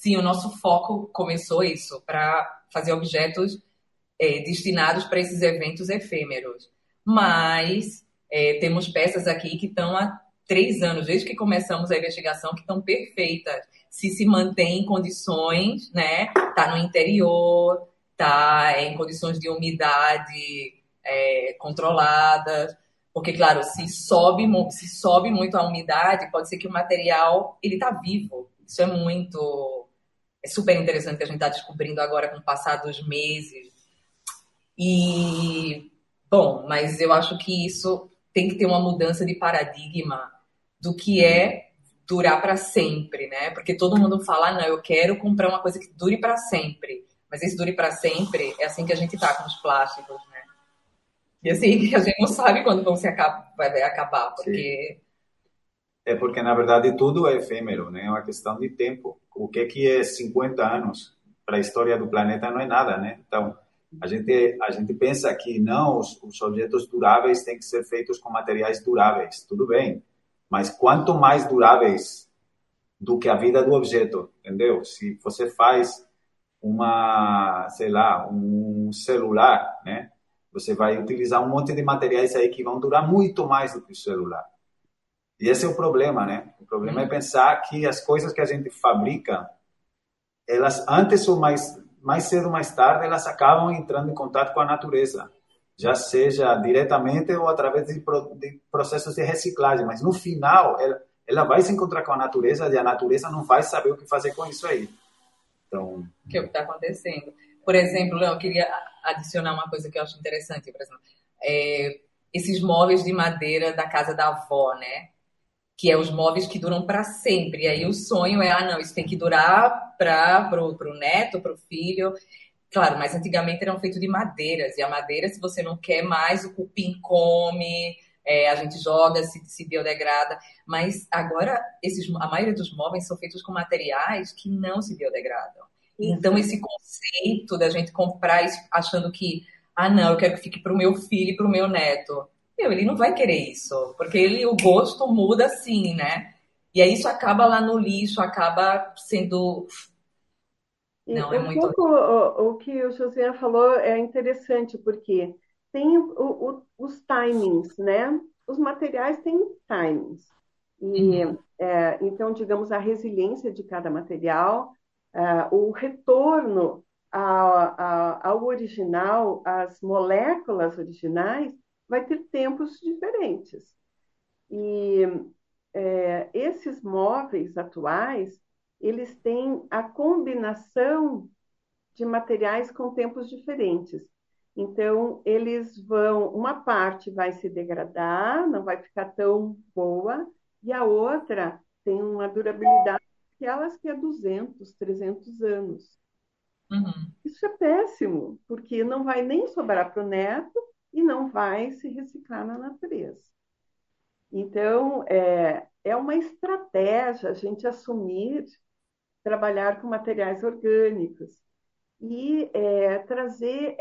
sim, o nosso foco começou isso, para fazer objetos destinados para esses eventos efêmeros. Mas temos peças aqui que estão há 3 anos, desde que começamos a investigação, que estão perfeitas. Se mantém em condições, né? Tá no interior, tá em condições de umidade controladas. Porque, claro, se sobe muito a umidade, pode ser que o material ele tá vivo. Isso é super interessante que a gente está descobrindo agora com o passar dos meses. E, bom, mas eu acho que isso tem que ter uma mudança de paradigma do que é durar para sempre, né? Porque todo mundo fala, não, eu quero comprar uma coisa que dure para sempre. Mas esse dure para sempre é assim que a gente tá com os plásticos, né? E assim, a gente não sabe quando vai acabar, Sim. porque É porque, na verdade, tudo é efêmero, né? É uma questão de tempo. O que é 50 anos para a história do planeta não é nada, né? Então, a gente pensa que não, os objetos duráveis têm que ser feitos com materiais duráveis. Tudo bem. Mas quanto mais duráveis do que a vida do objeto, entendeu? Se você faz sei lá, um celular, né? Você vai utilizar um monte de materiais aí que vão durar muito mais do que o celular. E esse é o problema, né? O problema é pensar que as coisas que a gente fabrica, elas antes ou mais cedo ou mais tarde, elas acabam entrando em contato com a natureza, já seja diretamente ou através de processos de reciclagem, mas no final ela vai se encontrar com a natureza e a natureza não vai saber o que fazer com isso aí. Então, que é o que está acontecendo. Por exemplo, Léo, eu queria adicionar uma coisa que eu acho interessante, por exemplo, é, esses móveis de madeira da casa da avó, né? Que é os móveis que duram para sempre. E aí o sonho é, não, isso tem que durar para pro neto, pro filho. Claro, mas antigamente eram feitos de madeiras, e a madeira, se você não quer mais, o cupim come, a gente joga, se biodegrada. Mas agora, a maioria dos móveis são feitos com materiais que não se biodegradam. Então, Isso. esse conceito da gente comprar isso achando que, não, eu quero que fique para o meu filho e para o meu neto. Ele não vai querer isso, porque o gosto muda assim, né? E aí isso acaba lá no lixo, acaba sendo. E Não, é um muito. pouco o que o José falou é interessante, porque tem os timings, né? Os materiais têm timings. E, Uhum. então, digamos, a resiliência de cada material, o retorno ao original, às moléculas originais, vai ter tempos diferentes. E esses móveis atuais, eles têm a combinação de materiais com tempos diferentes. Então, uma parte vai se degradar, não vai ficar tão boa, e a outra tem uma durabilidade que é 200, 300 anos. Uhum. Isso é péssimo, porque não vai nem sobrar para o neto e não vai se reciclar na natureza. Então, é uma estratégia a gente assumir trabalhar com materiais orgânicos e trazer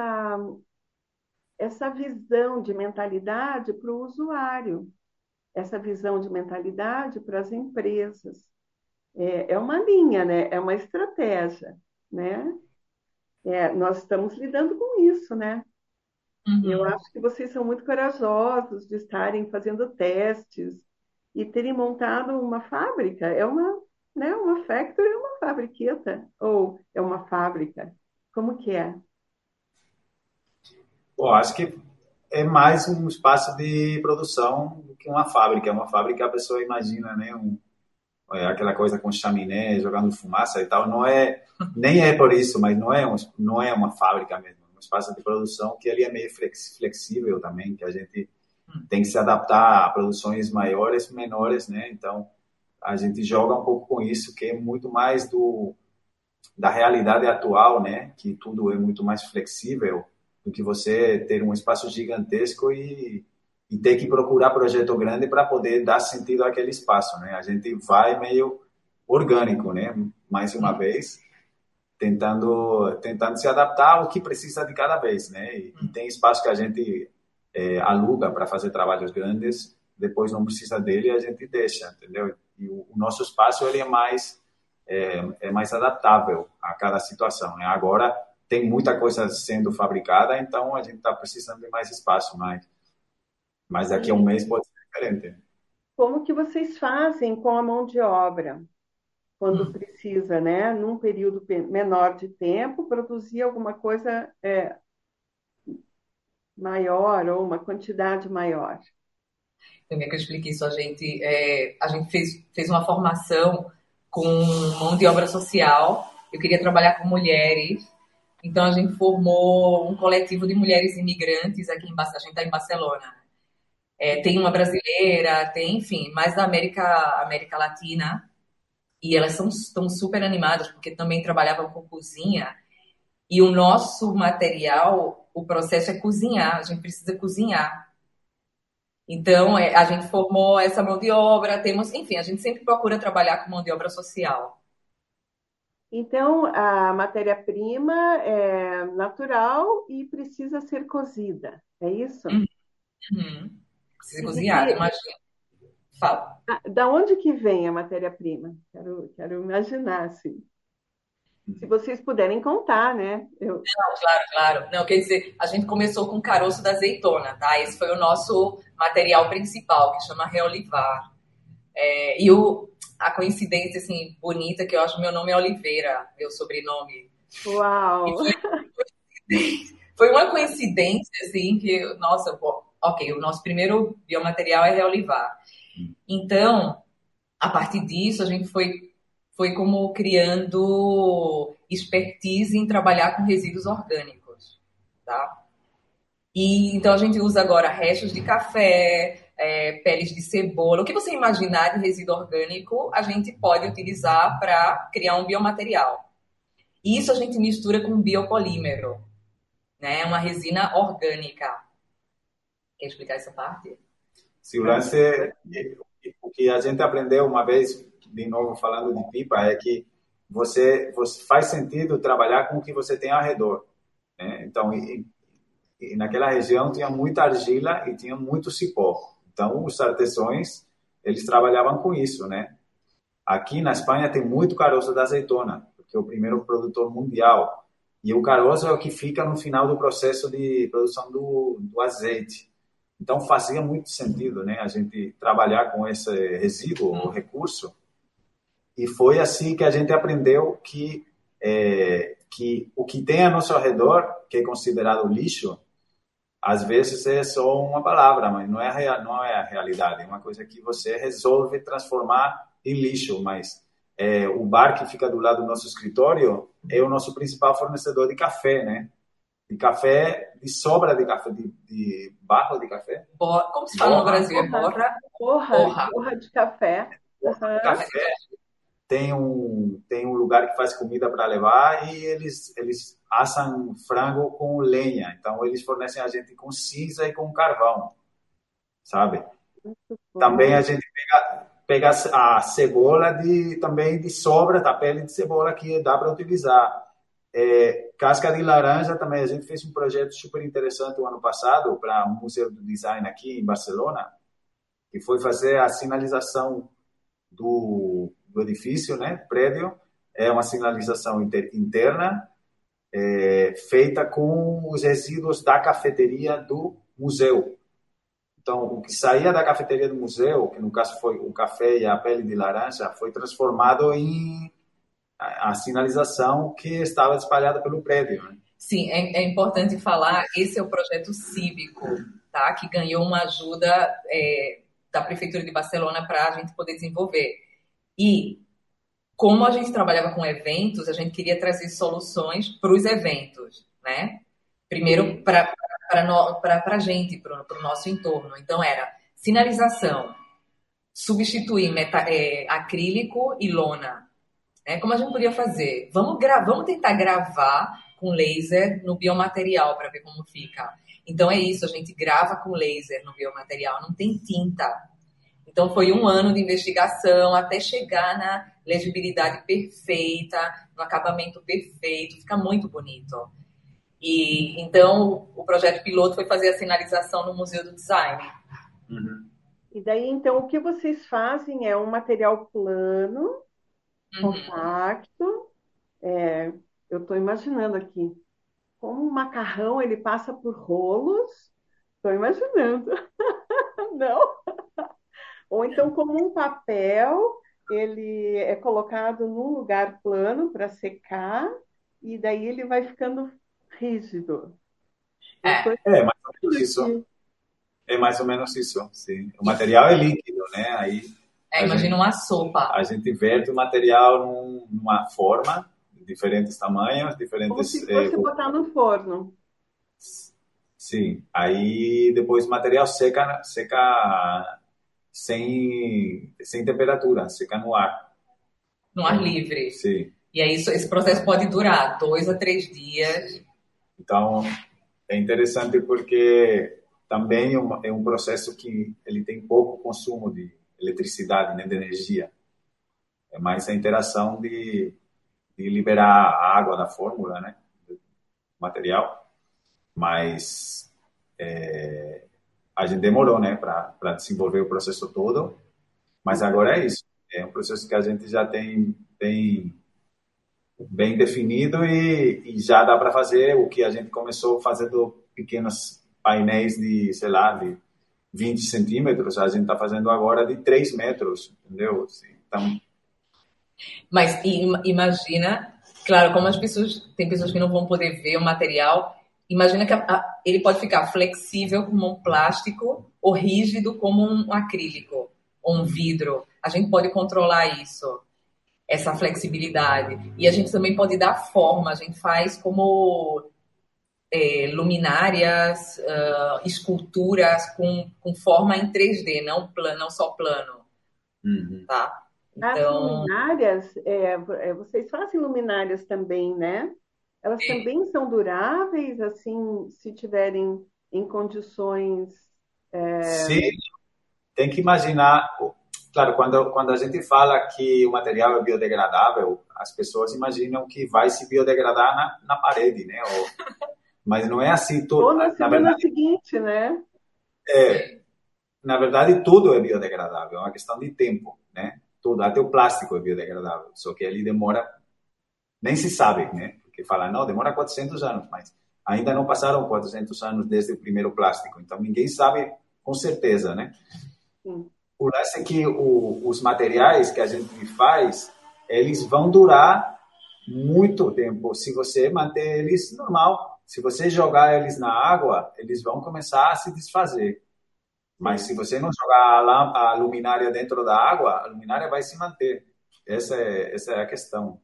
essa visão de mentalidade para o usuário, essa visão de mentalidade para as empresas. É uma linha, né? É uma estratégia, né? Nós estamos lidando com isso, né? Eu Uhum. acho que vocês são muito corajosos de estarem fazendo testes e terem montado uma fábrica. Uma factory é uma fabriqueta, ou é uma fábrica. Como que é? bom, acho que é mais um espaço de produção do que uma fábrica. Uma fábrica a pessoa imagina, né? Aquela coisa com chaminé, jogando fumaça e tal. Não é, nem é por isso, mas não é uma fábrica mesmo. É um espaço de produção que ele é meio flexível também, que a gente tem que se adaptar a produções maiores, menores, né? Então, a gente joga um pouco com isso, que é muito mais da realidade atual, né? Que tudo é muito mais flexível do que você ter um espaço gigantesco e ter que procurar projeto grande para poder dar sentido àquele espaço, né? A gente vai meio orgânico, né? Mais uma vez, tentando se adaptar ao que precisa de cada vez, né? E tem espaço que a gente aluga para fazer trabalhos grandes, depois não precisa dele e a gente deixa, entendeu? E o nosso espaço ele é mais é mais adaptável a cada situação, né? Agora tem muita coisa sendo fabricada, então a gente está precisando de mais espaço, mas daqui a um E mês pode ser diferente. como que vocês fazem com a mão de obra, quando Hum. precisa, né, num período menor de tempo, produzir alguma coisa maior ou uma quantidade maior? Como é que eu expliquei isso? A gente fez uma formação com mão de obra social. Eu queria trabalhar com mulheres, então a gente formou um coletivo de mulheres imigrantes aqui a gente está em Barcelona. Tem uma brasileira, tem, enfim, mais da América Latina, e elas estão super animadas porque também trabalhavam com cozinha. E o nosso material, o processo é cozinhar, a gente precisa cozinhar. Então, a gente formou essa mão de obra, temos, enfim, a gente sempre procura trabalhar com mão de obra social. Então, a matéria-prima é natural e precisa ser cozida, é isso? Uhum. Precisa E de cozinhar, que, imagina. Fala. da onde que vem a matéria-prima? Quero imaginar, assim. Se vocês puderem contar, né? Claro, claro. Não, quer dizer, a gente começou com caroço da azeitona, tá? Esse foi o nosso material principal, que chama Reolivar. A coincidência, assim, bonita, que eu acho que meu nome é Oliveira, meu sobrenome. E Uau! foi uma coincidência, assim, que, nossa, pô, ok, o nosso primeiro biomaterial é Reolivar. Então, a partir disso, a gente foi como criando expertise em trabalhar com resíduos orgânicos, tá? E então a gente usa agora restos de café, peles de cebola. O que você imaginar de resíduo orgânico, a gente pode utilizar para criar um biomaterial. E isso a gente mistura com biopolímero, né? Uma resina orgânica. Quer explicar essa parte? Se o lance, o que a gente aprendeu uma vez, de novo falando de pipa, é que você faz sentido trabalhar com o que você tem ao redor, né? Então, e naquela região tinha muita argila e tinha muito cipó. Então, os artesãos, eles trabalhavam com isso, né? Aqui na Espanha tem muito caroço da azeitona, porque é o primeiro produtor mundial. E o caroço é o que fica no final do processo de produção do azeite. Então fazia muito sentido, né, a gente trabalhar com esse resíduo, o recurso. E foi assim que a gente aprendeu que o que tem a nosso redor, que é considerado lixo, às vezes é só uma palavra, mas não é a realidade. É uma coisa que você resolve transformar em lixo, mas o bar que fica do lado do nosso escritório é o nosso principal fornecedor de café, né? De café, de sobra de café, de barro de café. Como se fala no Borra, Brasil? É borra? Borra. Borra de café. borra de Aham. café. Tem um lugar que faz comida para levar e eles assam frango com lenha. Então, eles fornecem a gente com cinza e com carvão, sabe? Também Bom. a gente pega a cebola também de sobra da pele de cebola que dá para utilizar. Casca de laranja também. A gente fez um projeto super interessante o ano passado para um museu do design aqui em Barcelona, que foi fazer a sinalização do edifício, né, prédio. É uma sinalização interna feita com os resíduos da cafeteria do museu. Então, o que saía da cafeteria do museu, que no caso foi o café e a pele de laranja, foi transformado em a sinalização que estava espalhada pelo prédio, né? Sim, é importante falar, esse é o projeto cívico, tá? Que ganhou uma ajuda da Prefeitura de Barcelona para a gente poder desenvolver. E como a gente trabalhava com eventos, a gente queria trazer soluções para os eventos, né? Primeiro para a gente, para o nosso entorno. Então era sinalização, substituir acrílico e lona. Como a gente podia fazer? Vamos tentar gravar com laser no biomaterial para ver como fica. Então é isso, a gente grava com laser no biomaterial, não tem tinta. Então foi um ano de investigação até chegar na legibilidade perfeita, no acabamento perfeito, fica muito bonito. E então o projeto piloto foi fazer a sinalização no Museu do Design. Uhum. E daí, então, o que vocês fazem é um material plano Uhum. compacto. É, eu estou imaginando aqui, como um macarrão ele passa por rolos, estou imaginando, não? Ou então como um papel, ele é colocado num lugar plano para secar e daí ele vai ficando rígido. Eu estou É, É mais ou menos imaginando isso. aqui, É mais ou menos isso, sim. O material é líquido, né? Aí a imagina gente, uma sopa. a gente verte o material numa forma, de diferentes tamanhos, como diferentes. se fosse botar no forno. Sim. Aí depois o material seca sem temperatura, seca no ar. No ar Então, livre. sim. E aí esse processo pode durar 2 a 3 dias. Então, é interessante porque também é um processo que ele tem pouco consumo de eletricidade, né, de energia. É mais a interação de liberar a água da fórmula, né, do material. Mas a gente demorou, né, para desenvolver o processo todo. Mas agora é isso. É um processo que a gente já tem bem definido e já dá para fazer o que a gente começou fazendo pequenos painéis de, sei lá, de 20 centímetros, a gente está fazendo agora de 3 metros, entendeu? Assim, então, Mas imagina, claro, como as pessoas, tem pessoas que não vão poder ver o material, imagina que ele pode ficar flexível como um plástico ou rígido como um acrílico ou um vidro. A gente pode controlar isso, essa flexibilidade. E a gente também pode dar forma, a gente faz como luminárias, esculturas com forma em 3D, não só plano, uhum. tá? As Então, luminárias, vocês fazem luminárias também, né? Elas também são duráveis, assim, se tiverem em condições. Sim, tem que imaginar, claro, quando a gente fala que o material é biodegradável, as pessoas imaginam que vai se biodegradar na parede, né? Mas não é assim tudo. Ou na Na semana verdade, seguinte, né? na verdade, tudo é biodegradável, é uma questão de tempo, né? Tudo, até o plástico é biodegradável, só que ele demora, nem se sabe, né? Porque fala, não, demora 400 anos, mas ainda não passaram 400 anos desde o primeiro plástico, então ninguém sabe com certeza, né? Sim. O lance é que os materiais que a gente faz, eles vão durar muito tempo se você manter eles normal. Se você jogar eles na água, eles vão começar a se desfazer. Mas Sim. se você não jogar a luminária dentro da água, a luminária vai se manter. Essa é a questão.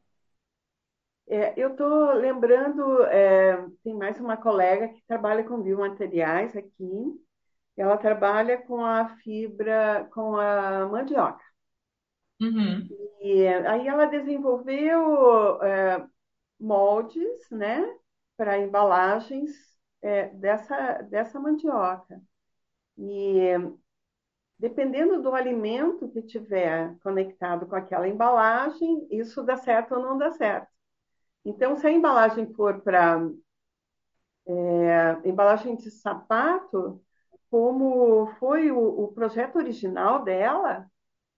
Eu estou lembrando, tem mais uma colega que trabalha com biomateriais aqui. Ela trabalha com a fibra, com a mandioca. uhum, E aí ela desenvolveu moldes, né, para embalagens dessa mandioca. E dependendo do alimento que tiver conectado com aquela embalagem, isso dá certo ou não dá certo. Então, se a embalagem for para embalagem de sapato, como foi o projeto original dela,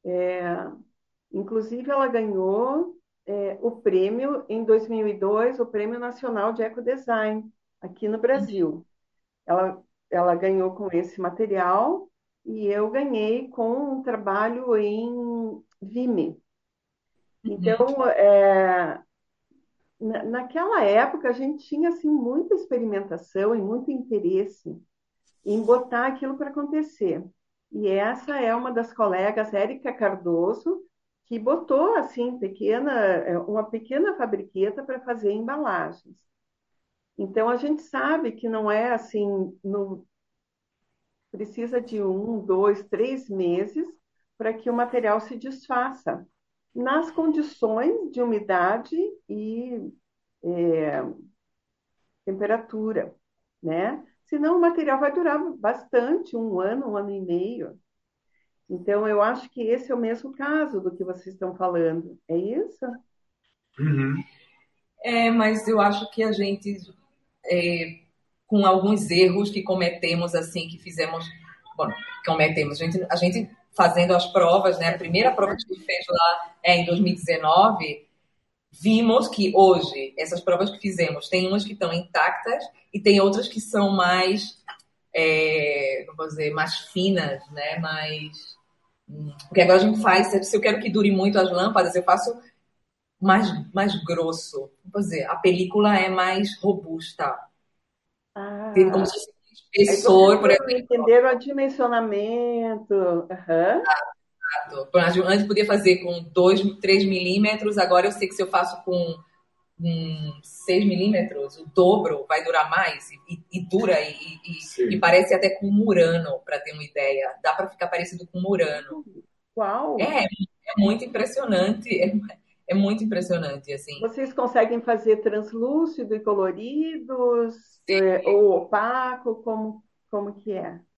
inclusive ela ganhou o prêmio em 2002, o Prêmio Nacional de Ecodesign, aqui no Brasil. Ela, ela ganhou com esse material e eu ganhei com um trabalho em Vime. uhum. Então, naquela época, a gente tinha assim, muita experimentação e muito interesse em botar aquilo para acontecer. E essa é uma das colegas, Érica Cardoso, que botou assim uma pequena fabriqueta para fazer embalagens. Então a gente sabe que não é assim, não precisa de 1, 2, 3 meses para que o material se desfaça nas condições de umidade e temperatura, né? Senão o material vai durar bastante, 1 ano, 1 ano e meio. Então, eu acho que esse é o mesmo caso do que vocês estão falando. É isso? Uhum. Mas eu acho que a gente, com alguns erros que cometemos, assim, que fizemos, bom, cometemos, a gente fazendo as provas, né? A primeira prova que a gente fez lá em 2019, vimos que hoje, essas provas que fizemos, tem umas que estão intactas e tem outras que são mais, como vou dizer, mais finas, né? Porque agora a gente faz, se eu quero que dure muito as lâmpadas, eu faço mais grosso. Vou dizer, a película é mais robusta. Tem como Ah, se fosse um aí vocês espessor, por foram exemplo. entender o dimensionamento. Aham. Antes podia fazer com 2, 3 milímetros, agora eu sei que se eu faço com 6 milímetros, o dobro vai durar mais e dura e Sim. parece até com Murano, para ter uma ideia. Dá para ficar parecido com Murano. Uau! É muito impressionante, é muito impressionante, assim. Vocês conseguem fazer translúcido e coloridos, ou opaco? Como que é?